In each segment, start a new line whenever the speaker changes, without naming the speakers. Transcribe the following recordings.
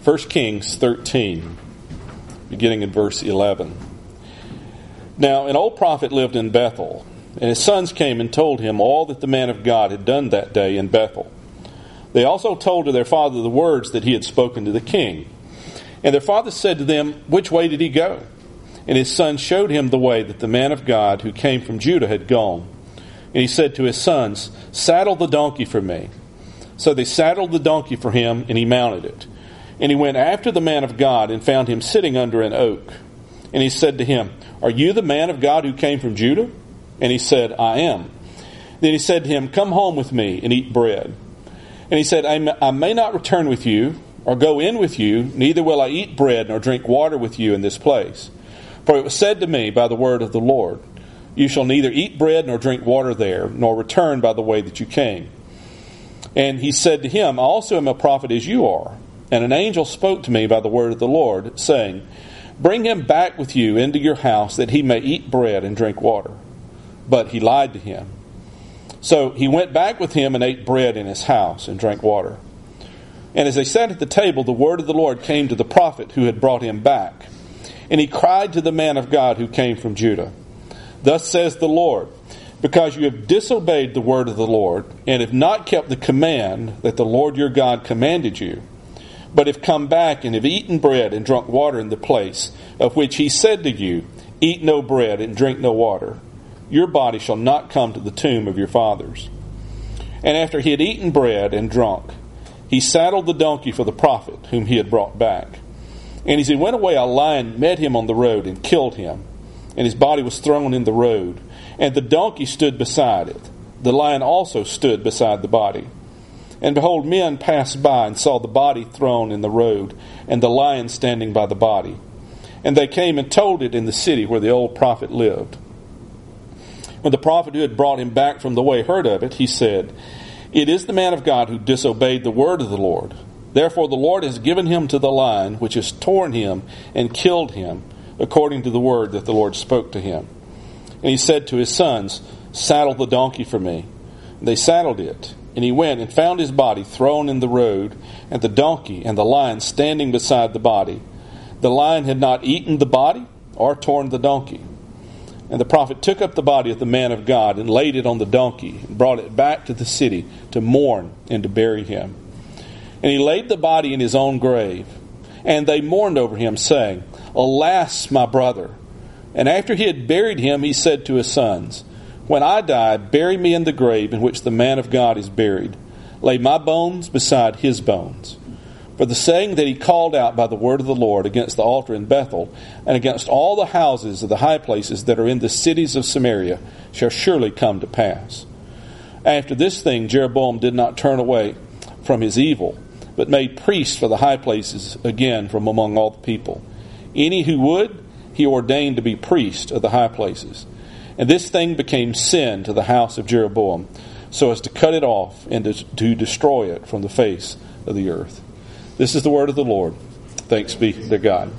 1 Kings 13, beginning in verse 11. Now, an old prophet lived in Bethel, and his sons came and told him all that the man of God had done that day in Bethel. They also told to their father the words that he had spoken to the king. And their father said to them, "Which way did he go?" And his son showed him the way that the man of God who came from Judah had gone. And he said to his sons, "Saddle the donkey for me." So they saddled the donkey for him, and he mounted it. And he went after the man of God and found him sitting under an oak. And he said to him, "Are you the man of God who came from Judah?" And he said, "I am." Then he said to him, "Come home with me and eat bread." And he said, I may not return with you or go in with you, neither will I eat bread nor drink water with you in this place. For it was said to me by the word of the Lord, "You shall neither eat bread nor drink water there, nor return by the way that you came." And he said to him, "I also am a prophet as you are. And an angel spoke to me by the word of the Lord, saying, Bring him back with you into your house, that he may eat bread and drink water." But he lied to him. So he went back with him and ate bread in his house and drank water. And as they sat at the table, the word of the Lord came to the prophet who had brought him back. And he cried to the man of God who came from Judah, "Thus says the Lord, because you have disobeyed the word of the Lord, and have not kept the command that the Lord your God commanded you, but have come back and have eaten bread and drunk water in the place of which he said to you, Eat no bread and drink no water, your body shall not come to the tomb of your fathers." And after he had eaten bread and drunk, he saddled the donkey for the prophet whom he had brought back. And as he went away, a lion met him on the road and killed him, and his body was thrown in the road, and the donkey stood beside it. The lion also stood beside the body. And behold, men passed by and saw the body thrown in the road, and the lion standing by the body. And they came and told it in the city where the old prophet lived. When the prophet who had brought him back from the way heard of it, he said, "It is the man of God who disobeyed the word of the Lord. Therefore the Lord has given him to the lion, which has torn him and killed him, according to the word that the Lord spoke to him." And he said to his sons, "Saddle the donkey for me." And they saddled it. And he went and found his body thrown in the road, and the donkey and the lion standing beside the body. The lion had not eaten the body or torn the donkey. And the prophet took up the body of the man of God and laid it on the donkey and brought it back to the city to mourn and to bury him. And he laid the body in his own grave. And they mourned over him, saying, "Alas, my brother." And after he had buried him, he said to his sons, "When I die, bury me in the grave in which the man of God is buried. Lay my bones beside his bones." For the saying that he called out by the word of the Lord against the altar in Bethel, and against all the houses of the high places that are in the cities of Samaria, shall surely come to pass. After this thing, Jeroboam did not turn away from his evil, but made priests for the high places again from among all the people. Any who would, he ordained to be priest of the high places. And this thing became sin to the house of Jeroboam, so as to cut it off and to destroy it from the face of the earth. This is the word of the Lord. Thanks be to God.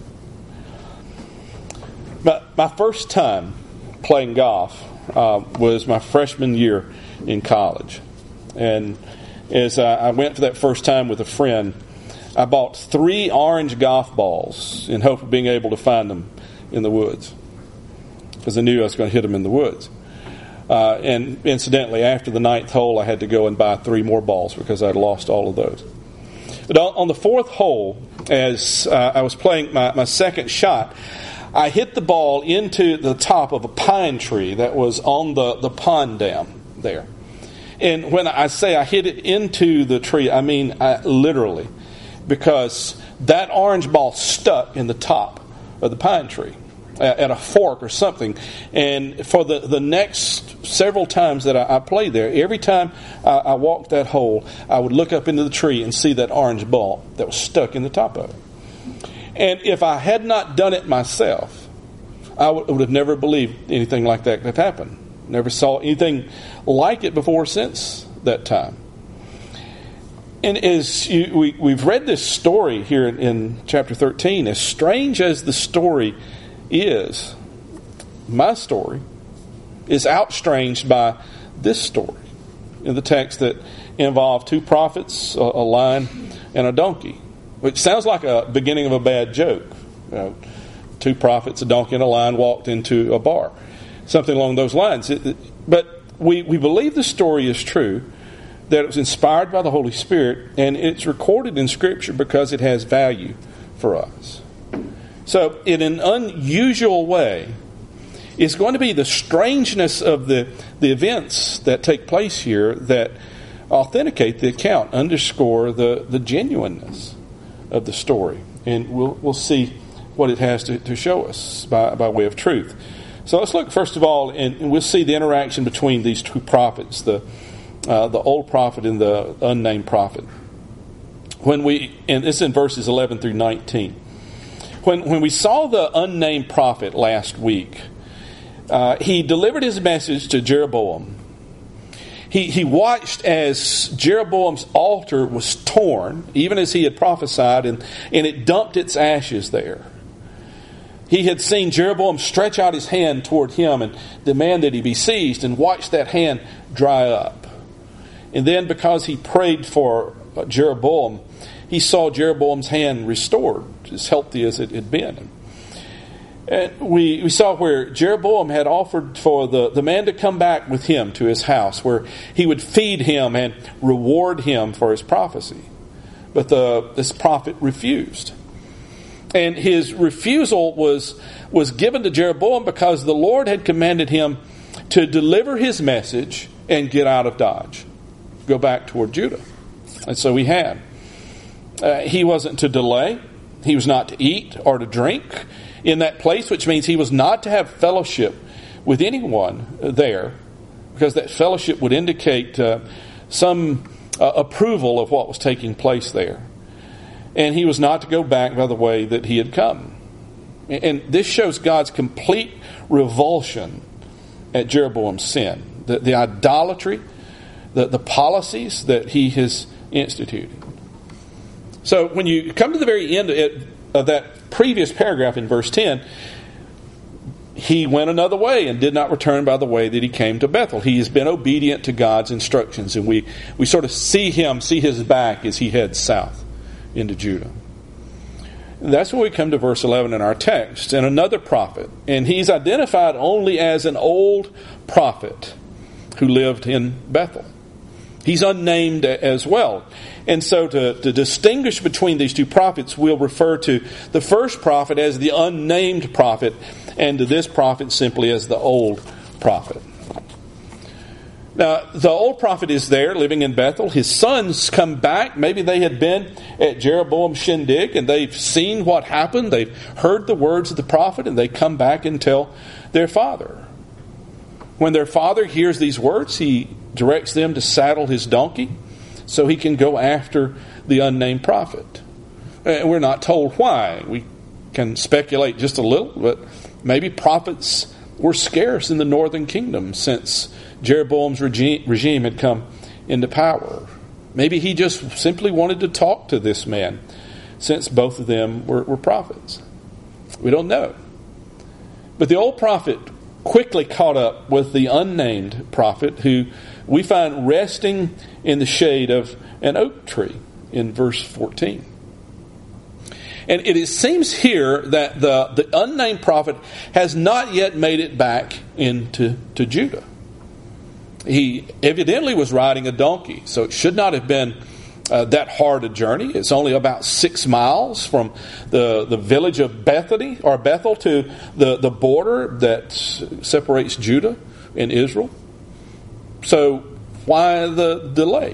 My first time playing golf was my freshman year in college. And as I went for that first time with a friend, I bought 3 orange golf balls in hope of being able to find them in the woods, because I knew I was going to hit them in the woods. And incidentally, after the 9th hole, I had to go and buy 3 more balls because I'd lost all of those. But on the 4th hole, as I was playing my second shot, I hit the ball into the top of a pine tree that was on the pond dam there. And when I say I hit it into the tree, I mean literally, because that orange ball stuck in the top of the pine tree at a fork or something. And for the next several times that I played there, every time I walked that hole, I would look up into the tree and see that orange ball that was stuck in the top of it. And if I had not done it myself, I would have never believed anything like that could happen. Never saw anything like it before since that time. And as we've read this story here in chapter 13, as strange as the story is, my story is outstranged by this story in the text that involved 2 prophets, a lion, and a donkey. which sounds like a beginning of a bad joke. Two prophets, a donkey and a lion, walked into a bar. Something along those lines. But we believe the story is true, that it was inspired by the Holy Spirit, and it's recorded in Scripture because it has value for us. So, in an unusual way, it's going to be the strangeness of the events that take place here that authenticate the account, underscore the genuineness of the story. And we'll see what it has to show us by way of truth. So let's look first of all, and we'll see the interaction between these two prophets, the old prophet and the unnamed prophet. And it's in verses 11 through 19. When we saw the unnamed prophet last week, he delivered his message to Jeroboam. He watched as Jeroboam's altar was torn, even as he had prophesied, and it dumped its ashes there. He had seen Jeroboam stretch out his hand toward him and demand that he be seized, and watched that hand dry up. And then, because he prayed for Jeroboam, he saw Jeroboam's hand restored, as healthy as it had been. And we saw where Jeroboam had offered for the man to come back with him to his house, where he would feed him and reward him for his prophecy. But this prophet refused. And his refusal was given to Jeroboam because the Lord had commanded him to deliver his message and get out of Dodge. Go back toward Judah. And so he had. He wasn't to delay. He was not to eat or to drink in that place, which means he was not to have fellowship with anyone there, because that fellowship would indicate some approval of what was taking place there. And he was not to go back by the way that he had come. And this shows God's complete revulsion at Jeroboam's sin, the idolatry, the policies that he has instituted. So when you come to the very end of that previous paragraph in verse 10, he went another way and did not return by the way that he came to Bethel. He has been obedient to God's instructions, and we sort of see his back as he heads south into Judah. And that's when we come to verse 11 in our text. And another prophet, and he's identified only as an old prophet who lived in Bethel. He's unnamed as well. And so to distinguish between these two prophets, we'll refer to the first prophet as the unnamed prophet, and to this prophet simply as the old prophet. Now, the old prophet is there living in Bethel. His sons come back. Maybe they had been at Jeroboam's shindig and they've seen what happened. They've heard the words of the prophet, and they come back and tell their father. When their father hears these words, he directs them to saddle his donkey so he can go after the unnamed prophet. We're not told why. We can speculate just a little, but maybe prophets were scarce in the northern kingdom since Jeroboam's regime had come into power. Maybe he just simply wanted to talk to this man, since both of them were prophets. We don't know. But the old prophet quickly caught up with the unnamed prophet, who we find resting in the shade of an oak tree in verse 14. And it seems here that the unnamed prophet has not yet made it back into Judah. He evidently was riding a donkey, so it should not have been that hard a journey. It's only about 6 miles from the village of Bethel to the border that separates Judah and Israel. So why the delay?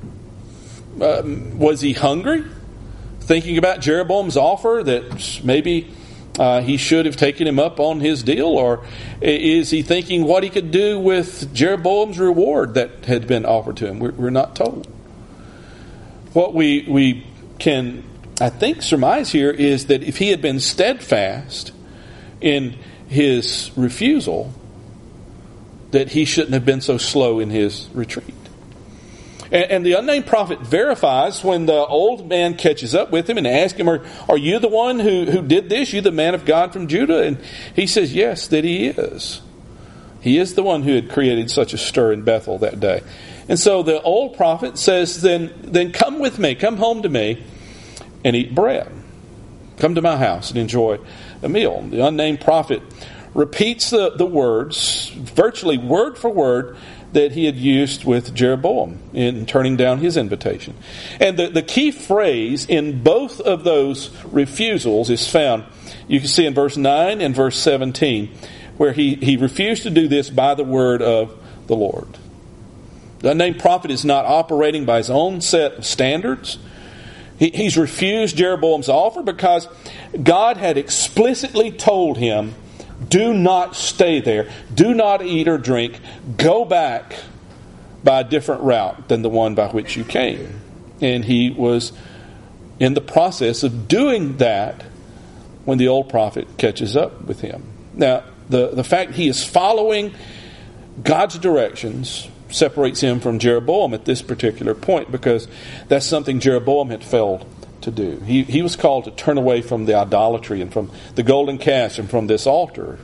Was he hungry? Thinking about Jeroboam's offer that maybe he should have taken him up on his deal? Or is he thinking what he could do with Jeroboam's reward that had been offered to him? We're not told. What we can, I think, surmise here is that if he had been steadfast in his refusal, that he shouldn't have been so slow in his retreat. And the unnamed prophet verifies when the old man catches up with him and asks him, are you the one who did this? You the man of God from Judah? And he says, yes, that he is. He is the one who had created such a stir in Bethel that day. And so the old prophet says, then come with me, come home to me, and eat bread. Come to my house and enjoy a meal. The unnamed prophet repeats the words, virtually word for word, that he had used with Jeroboam in turning down his invitation. And the key phrase in both of those refusals is found, you can see in verse 9 and verse 17, where he refused to do this by the word of the Lord. The unnamed prophet is not operating by his own set of standards. He's refused Jeroboam's offer because God had explicitly told him, do not stay there. Do not eat or drink. Go back by a different route than the one by which you came. And he was in the process of doing that when the old prophet catches up with him. Now, the fact he is following God's directions separates him from Jeroboam at this particular point, because that's something Jeroboam had failed to do. He was called to turn away from the idolatry and from the golden calf and from this altar,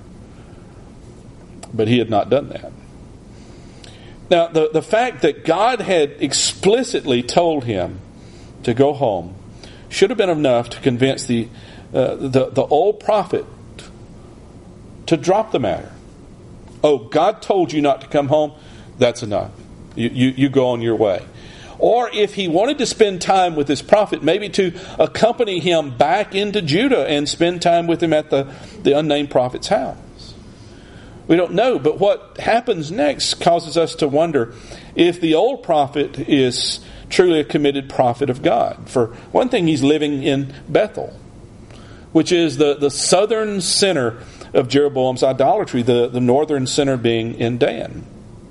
but he had not done that. Now, the fact that God had explicitly told him to go home should have been enough to convince the old prophet to drop the matter. Oh, God told you not to come home? That's enough. You go on your way. Or if he wanted to spend time with this prophet, maybe to accompany him back into Judah and spend time with him at the unnamed prophet's house. We don't know, but what happens next causes us to wonder if the old prophet is truly a committed prophet of God. For one thing, he's living in Bethel, which is the southern center of Jeroboam's idolatry, the northern center being in Dan.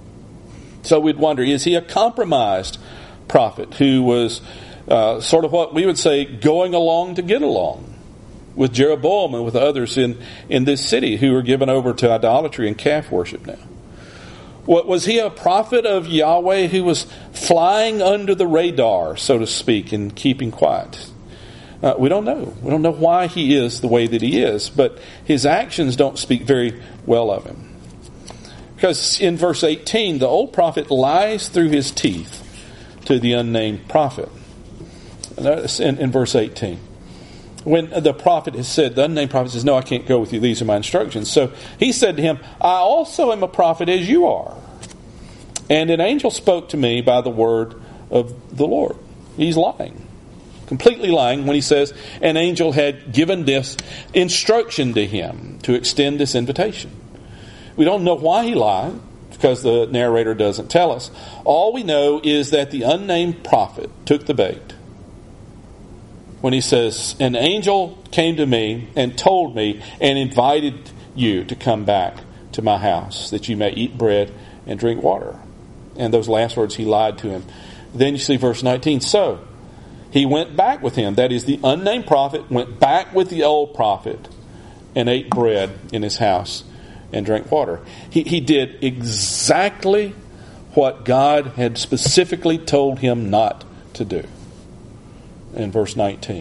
So we'd wonder, is he a compromised prophet who was sort of what we would say going along to get along with Jeroboam and with others in this city who were given over to idolatry and calf worship now? Was he a prophet of Yahweh who was flying under the radar, so to speak, and keeping quiet? We don't know. We don't know why he is the way that he is, but his actions don't speak very well of him. Because in verse 18, the old prophet lies through his teeth to the unnamed prophet. Notice in verse 18. When the prophet has said, the unnamed prophet says, no, I can't go with you. These are my instructions. So he said to him, I also am a prophet as you are. And an angel spoke to me by the word of the Lord. He's lying. Completely lying when he says an angel had given this instruction to him to extend this invitation. We don't know why he lied, because the narrator doesn't tell us. All we know is that the unnamed prophet took the bait when he says, an angel came to me and told me and invited you to come back to my house that you may eat bread and drink water. And those last words, he lied to him. Then you see verse 19. So he went back with him. That is, the unnamed prophet went back with the old prophet and ate bread in his house and drank water. He did exactly what God had specifically told him not to do. In verse 19.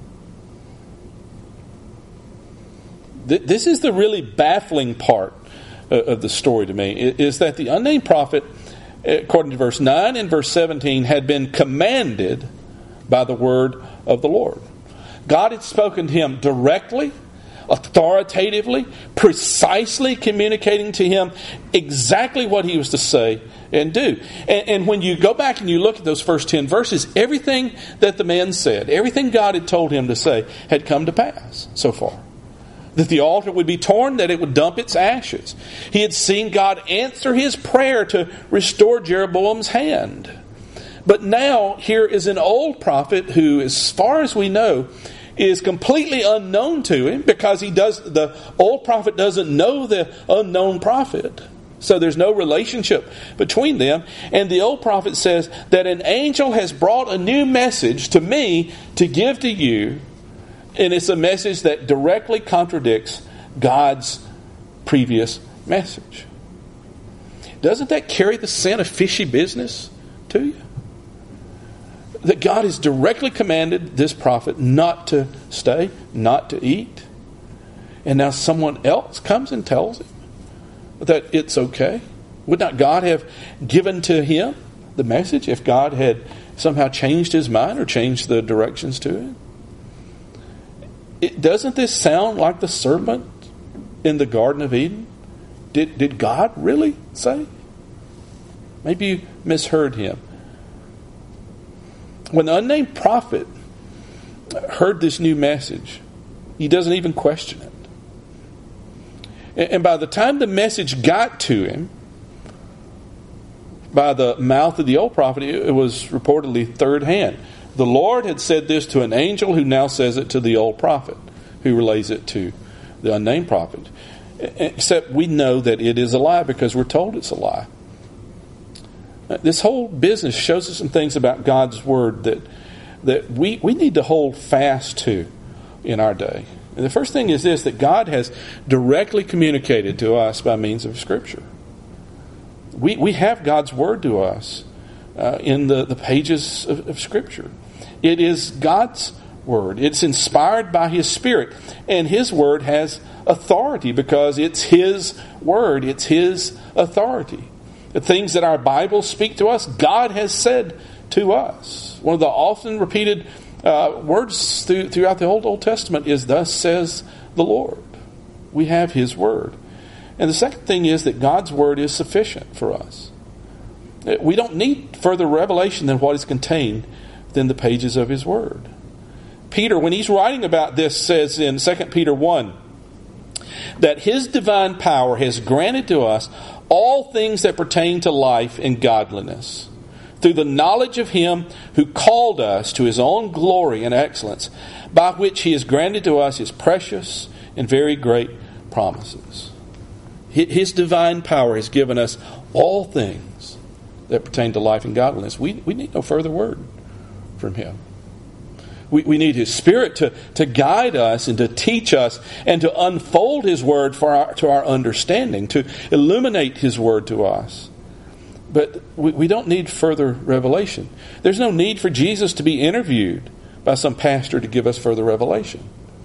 This is the really baffling part of the story to me, is that the unnamed prophet, according to verse 9 and verse 17, had been commanded by the word of the Lord. God had spoken to him directly, authoritatively, precisely communicating to him exactly what he was to say and do. And when you go back and you look at those first 10 verses, everything that the man said, everything God had told him to say, had come to pass so far. That the altar would be torn, that it would dump its ashes. He had seen God answer his prayer to restore Jeroboam's hand. But now, here is an old prophet who, as far as we know, is completely unknown to him, because the old prophet doesn't know the unknown prophet. So there's no relationship between them. And the old prophet says that an angel has brought a new message to me to give to you. And it's a message that directly contradicts God's previous message. Doesn't that carry the scent of fishy business to you? That God has directly commanded this prophet not to stay, not to eat. And now someone else comes and tells him that it's okay. Would not God have given to him the message if God had somehow changed his mind or changed the directions to him? Doesn't this sound like the serpent in the Garden of Eden? Did God really say? Maybe you misheard him. When the unnamed prophet heard this new message, he doesn't even question it. And by the time the message got to him, by the mouth of the old prophet, it was reportedly third hand. The Lord had said this to an angel who now says it to the old prophet, who relays it to the unnamed prophet. Except we know that it is a lie because we're told it's a lie. This whole business shows us some things about God's Word that we need to hold fast to in our day. And the first thing is this, that God has directly communicated to us by means of Scripture. We have God's Word to us in the pages of Scripture. It is God's Word. It's inspired by His Spirit. And His Word has authority because it's His Word. It's His authority. The things that our Bibles speak to us, God has said to us. One of the often repeated words throughout the Old Testament is, "Thus says the Lord." We have His Word. And the second thing is that God's Word is sufficient for us. We don't need further revelation than what is contained within the pages of His Word. Peter, when he's writing about this, says in 2 Peter 1, that His divine power has granted to us all things that pertain to life and godliness, through the knowledge of Him who called us to His own glory and excellence, by which He has granted to us His precious and very great promises. His divine power has given us all things that pertain to life and godliness. We need no further word from Him. We need His Spirit to guide us and to teach us and to unfold His Word to our understanding, to illuminate His Word to us. But we don't need further revelation. There's no need for Jesus to be interviewed by some pastor to give us further revelation.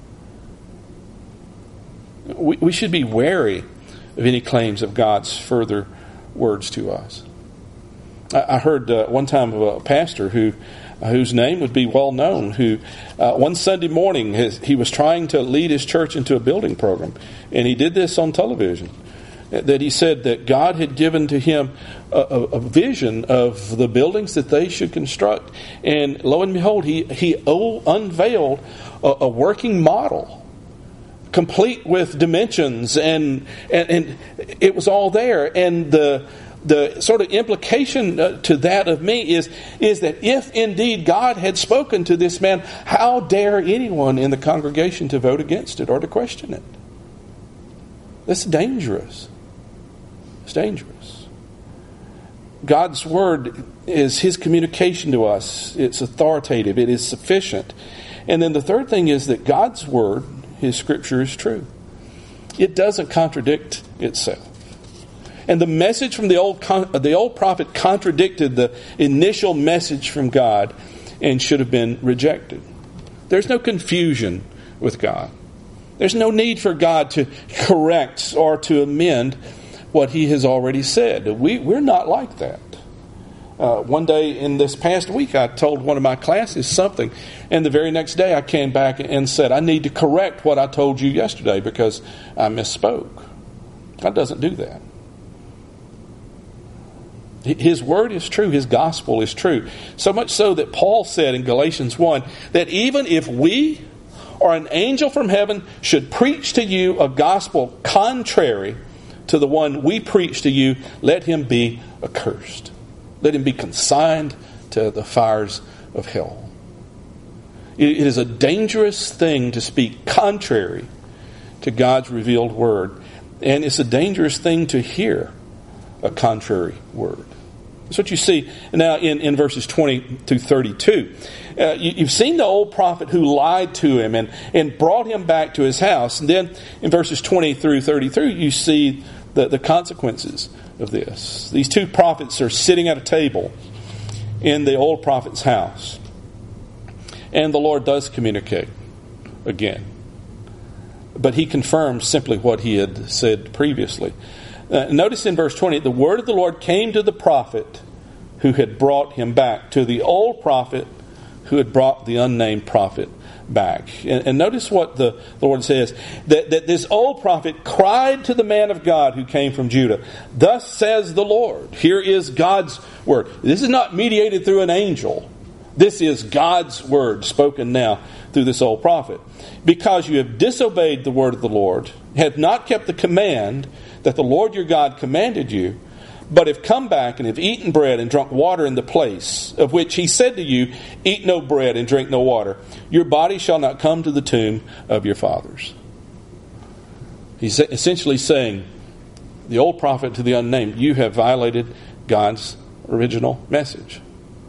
We should be wary of any claims of God's further words to us. I heard one time of a pastor whose name would be well known, who one Sunday morning he was trying to lead his church into a building program, and he did this on television. That he said that God had given to him a vision of the buildings that they should construct, and lo and behold, he unveiled a working model, complete with dimensions, and it was all there. And the sort of implication to that of me is that if indeed God had spoken to this man, how dare anyone in the congregation to vote against it or to question it? That's dangerous. It's dangerous. God's Word is His communication to us. It's authoritative. It is sufficient. And then the third thing is that God's Word, His Scripture, is true. It doesn't contradict itself. And the message from the old prophet contradicted the initial message from God and should have been rejected. There's no confusion with God. There's no need for God to correct or to amend what He has already said. We're not like that. One day in this past week, I told one of my classes something, and the very next day I came back and said, I need to correct what I told you yesterday because I misspoke. God doesn't do that. His Word is true. His gospel is true. So much so that Paul said in Galatians 1 that even if we or an angel from heaven should preach to you a gospel contrary to the one we preach to you, let him be accursed. Let him be consigned to the fires of hell. It is a dangerous thing to speak contrary to God's revealed Word. And it's a dangerous thing to hear a contrary word. That's what you see now in verses 20 to 32. You've seen the old prophet who lied to him and brought him back to his house. And then in verses 20 through 33, you see the consequences of this. These two prophets are sitting at a table in the old prophet's house. And the Lord does communicate again. But He confirms simply what He had said previously. Notice in verse 20, the word of the Lord came to the prophet who had brought him back, to the old prophet who had brought the unnamed prophet back. And notice what the Lord says, that this old prophet cried to the man of God who came from Judah, "Thus says the Lord." Here is God's word. This is not mediated through an angel. This is God's word spoken now through this old prophet. "Because you have disobeyed the word of the Lord, have not kept the command that the Lord your God commanded you, but have come back and have eaten bread and drunk water in the place of which he said to you, 'Eat no bread and drink no water. Your body shall not come to the tomb of your fathers.'" He's essentially saying, the old prophet to the unnamed, you have violated God's original message.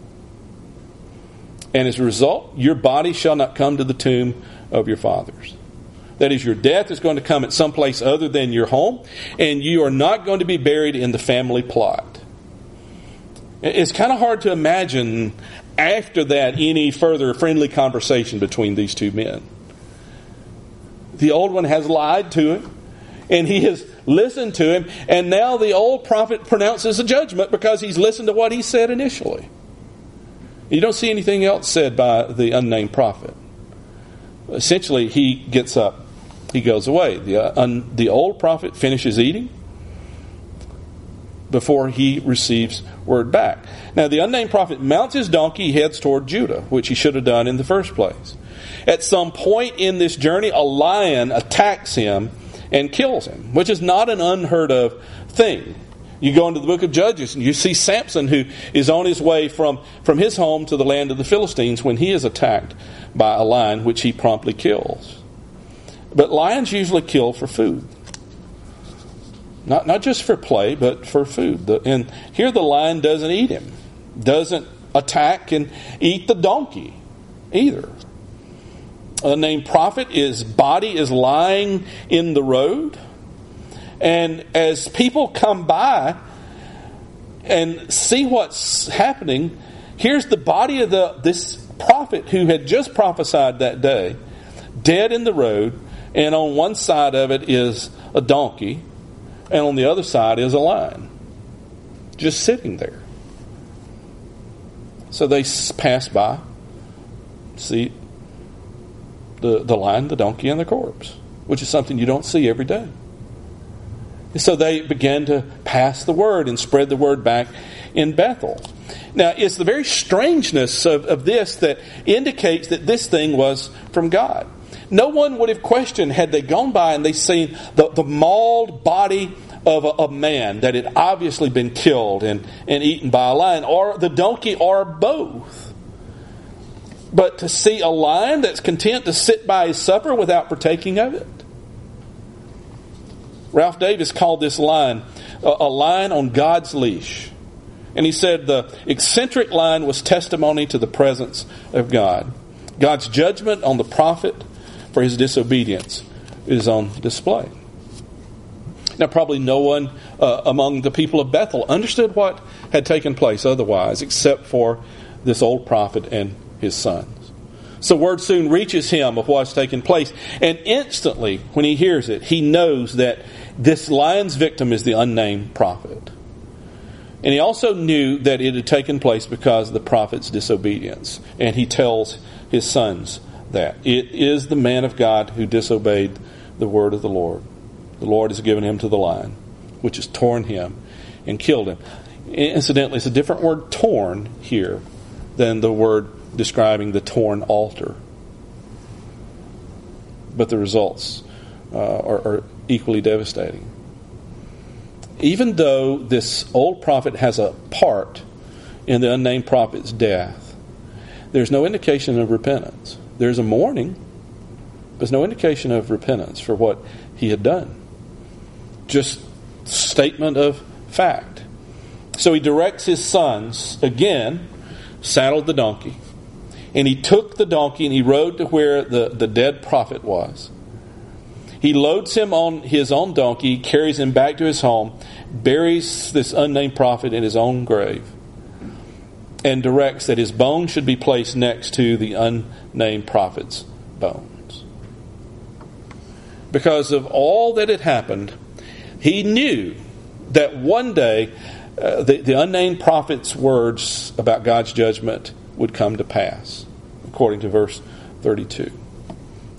And as a result, your body shall not come to the tomb of your fathers. That is, your death is going to come at some place other than your home, and you are not going to be buried in the family plot. It's kind of hard to imagine after that any further friendly conversation between these two men. The old one has lied to him, and he has listened to him, and now the old prophet pronounces a judgment because he's listened to what he said initially. You don't see anything else said by the unnamed prophet. Essentially, he gets up. He goes away. The old prophet finishes eating before he receives word back. Now, the unnamed prophet mounts his donkey, heads toward Judah, which he should have done in the first place. At some point in this journey, a lion attacks him and kills him, which is not an unheard of thing. You go into the book of Judges and you see Samson, who is on his way from his home to the land of the Philistines when he is attacked by a lion, which he promptly kills. But lions usually kill for food. Not just for play, but for food. And here the lion doesn't eat him. Doesn't attack and eat the donkey either. A named prophet, his body is lying in the road. And as people come by and see what's happening, here's the body of this prophet who had just prophesied that day, dead in the road, and on one side of it is a donkey, and on the other side is a lion, just sitting there. So they pass by, see the lion, the donkey, and the corpse, which is something you don't see every day. So they began to pass the word and spread the word back in Bethel. Now, it's the very strangeness of this that indicates that this thing was from God. No one would have questioned had they gone by and they seen the mauled body of a man that had obviously been killed and eaten by a lion, or the donkey, or both. But to see a lion that's content to sit by his supper without partaking of it? Ralph Davis called this lion a lion on God's leash. And he said the eccentric lion was testimony to the presence of God. God's judgment on the prophet for his disobedience is on display. Now, probably no one among the people of Bethel understood what had taken place otherwise, except for this old prophet and his sons. So word soon reaches him of what's taken place. And instantly, when he hears it, he knows that this lion's victim is the unnamed prophet. And he also knew that it had taken place because of the prophet's disobedience. And he tells his sons that. It is the man of God who disobeyed the word of the Lord. The Lord has given him to the lion, which has torn him and killed him. Incidentally, it's a different word, torn, here, than the word describing the torn altar. But the results are equally devastating. Even though this old prophet has a part in the unnamed prophet's death, there's no indication of repentance. There's a mourning, but there's no indication of repentance for what he had done. Just statement of fact. So he directs his sons, again, saddled the donkey, and he took the donkey and he rode to where the dead prophet was. He loads him on his own donkey, carries him back to his home, buries this unnamed prophet in his own grave, and directs that his bones should be placed next to the unnamed prophet's bones. Because of all that had happened, he knew that one day the unnamed prophet's words about God's judgment would come to pass, according to verse 32.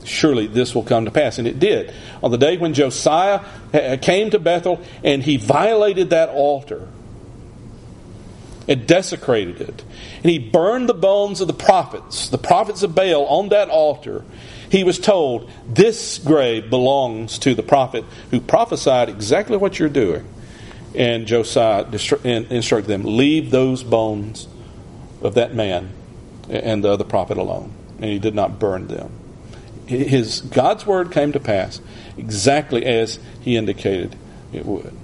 surely this will come to pass. And it did. On the day when Josiah came to Bethel and he violated that altar and desecrated it, and he burned the bones of the prophets of Baal on that altar, he was told, this grave belongs to the prophet who prophesied exactly what you're doing. And Josiah instructed them, leave those bones of that man and the other prophet alone. And he did not burn them. God's word came to pass exactly as he indicated it would.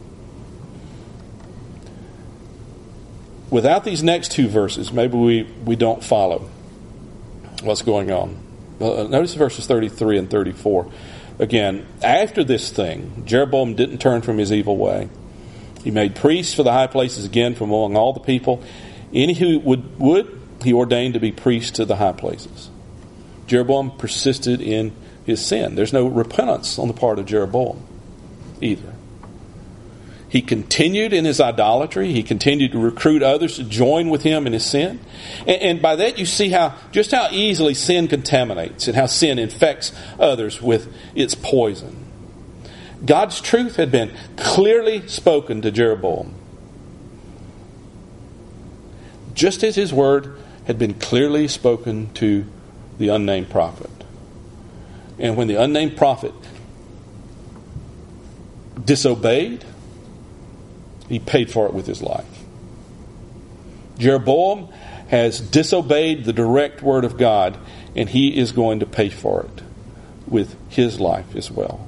Without these next two verses, maybe we don't follow what's going on. Notice verses 33 and 34. Again, after this thing, Jeroboam didn't turn from his evil way. He made priests for the high places again from among all the people. Any who would he ordained to be priests to the high places. Jeroboam persisted in his sin. There's no repentance on the part of Jeroboam either. He continued in his idolatry. He continued to recruit others to join with him in his sin. And by that you see just how easily sin contaminates and how sin infects others with its poison. God's truth had been clearly spoken to Jeroboam, just as his word had been clearly spoken to the unnamed prophet. And when the unnamed prophet disobeyed, he paid for it with his life. Jeroboam has disobeyed the direct word of God, and he is going to pay for it with his life as well.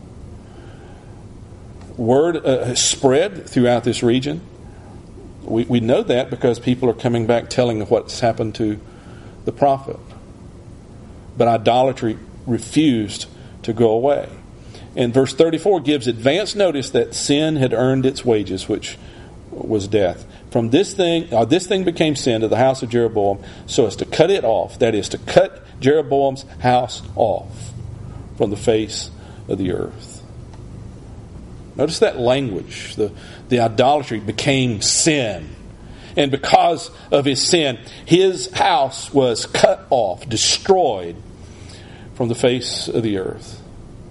Word has spread throughout this region. We know that because people are coming back telling of what's happened to the prophet. But idolatry refused to go away. And verse 34 gives advance notice that sin had earned its wages, which was death. From this thing became sin to the house of Jeroboam, so as to cut it off. That is, to cut Jeroboam's house off from the face of the earth. Notice that language. The idolatry became sin. And because of his sin, his house was cut off, destroyed from the face of the earth.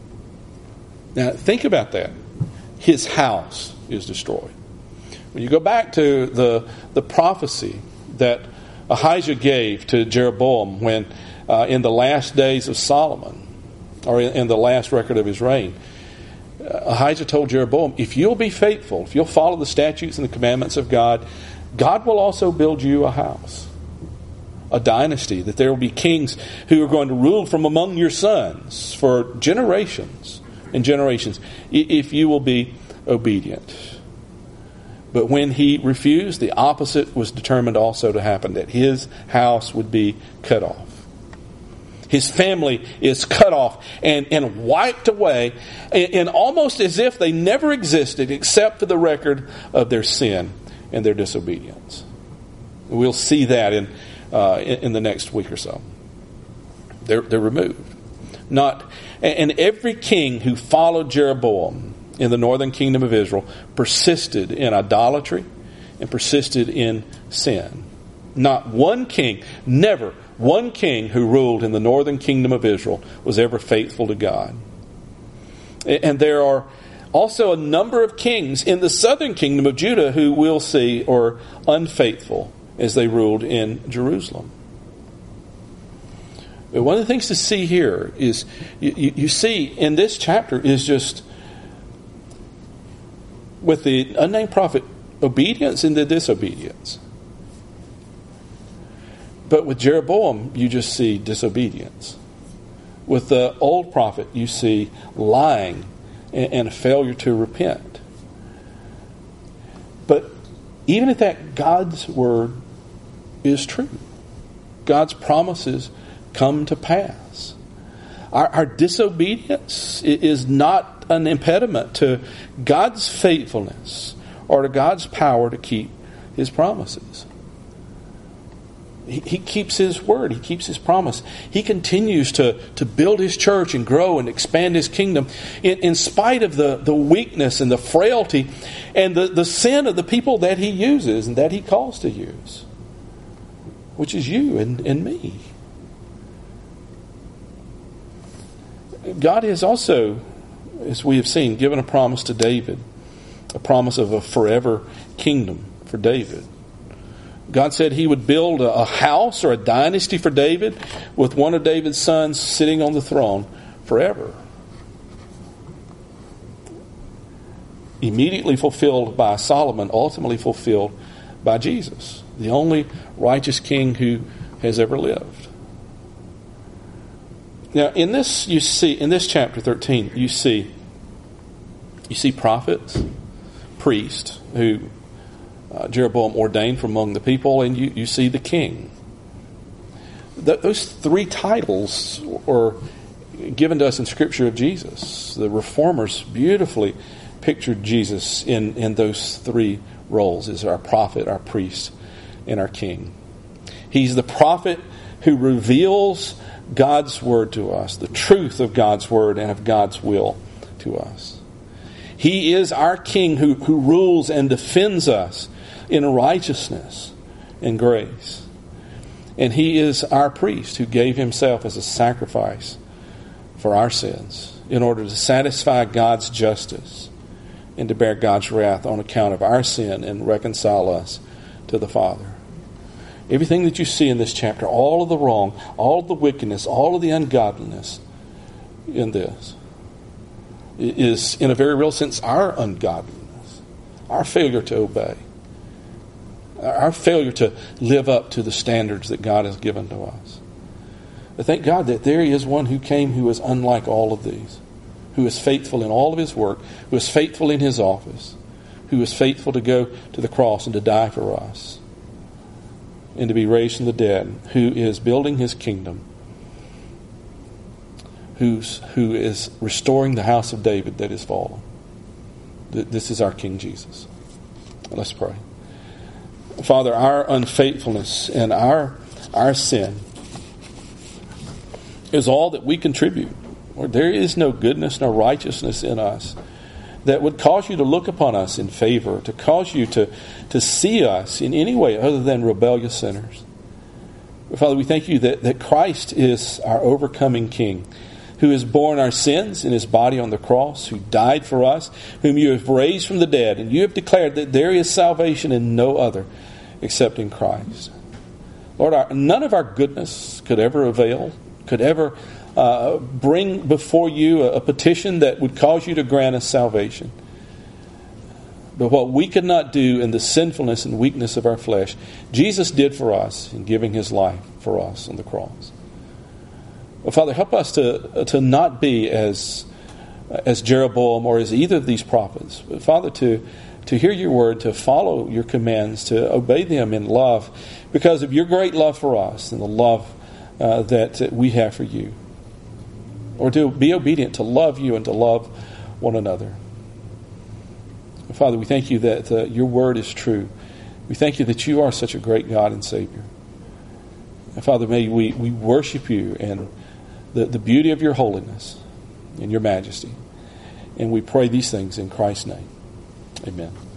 Now, think about that. His house is destroyed. When you go back to the prophecy that Ahijah gave to Jeroboam when in the last days of Solomon, or in the last record of his reign, Ahijah told Jeroboam, if you'll be faithful, if you'll follow the statutes and the commandments of God, God will also build you a house, a dynasty, that there will be kings who are going to rule from among your sons for generations and generations, if you will be obedient. But when he refused, the opposite was determined also to happen, that his house would be cut off. His family is cut off and wiped away, and almost as if they never existed except for the record of their sin and their disobedience. We'll see that in the next week or so. They're removed. And every king who followed Jeroboam in the northern kingdom of Israel persisted in idolatry and persisted in sin. Not one king, never one king who ruled in the northern kingdom of Israel was ever faithful to God. And there are also a number of kings in the southern kingdom of Judah who we'll see are unfaithful as they ruled in Jerusalem. But one of the things to see here is, you see in this chapter is just, with the unnamed prophet, obedience and the disobedience. But with Jeroboam, you just see disobedience. With the old prophet, you see lying and a failure to repent. But even at that, God's word is true. God's promises come to pass. Our disobedience is not an impediment to God's faithfulness or to God's power to keep his promises. He keeps his word. He keeps his promise. He continues to build his church and grow and expand his kingdom in spite of the weakness and the frailty and the sin of the people that he uses and that he calls to use, which is you and me. God has also, as we have seen, given a promise to David, a promise of a forever kingdom for David. God said he would build a house or a dynasty for David with one of David's sons sitting on the throne forever. Immediately fulfilled by Solomon, ultimately fulfilled by Jesus, the only righteous king who has ever lived. Now, in this chapter 13, you see prophets, priests who Jeroboam ordained from among the people, and you see the king. Those three titles were given to us in Scripture of Jesus. The reformers beautifully pictured Jesus in those three roles as our prophet, our priest, and our king. He's the prophet who reveals God's word to us, the truth of God's word and of God's will to us. He is our king who rules and defends us in righteousness and grace. And he is our priest who gave himself as a sacrifice for our sins in order to satisfy God's justice and to bear God's wrath on account of our sin and reconcile us to the Father. Everything that you see in this chapter, all of the wrong, all of the wickedness, all of the ungodliness in this is, in a very real sense, our ungodliness, our failure to obey, our failure to live up to the standards that God has given to us. But thank God that there is one who came who is unlike all of these, who is faithful in all of his work, who is faithful in his office, who is faithful to go to the cross and to die for us, and to be raised from the dead, who is building his kingdom, who is restoring the house of David that is fallen. This is our King Jesus. Let's pray. Father, our unfaithfulness and our sin is all that we contribute. Lord, there is no goodness, no righteousness in us that would cause you to look upon us in favor, to cause you to see us in any way other than rebellious sinners. But Father, we thank you that Christ is our overcoming King, who has borne our sins in his body on the cross, who died for us, whom you have raised from the dead, and you have declared that there is salvation in no other except in Christ. Lord, none of our goodness could ever avail, could ever bring before you a petition that would cause you to grant us salvation. But what we could not do in the sinfulness and weakness of our flesh, Jesus did for us in giving his life for us on the cross. Well, Father, help us to not be as Jeroboam or as either of these prophets. But Father, to hear your word, to follow your commands, to obey them in love because of your great love for us and the love that we have for you. Or to be obedient, to love you and to love one another. Father, we thank you that your word is true. We thank you that you are such a great God and Savior. And Father, may we worship you and the beauty of your holiness and your majesty. And we pray these things in Christ's name. Amen.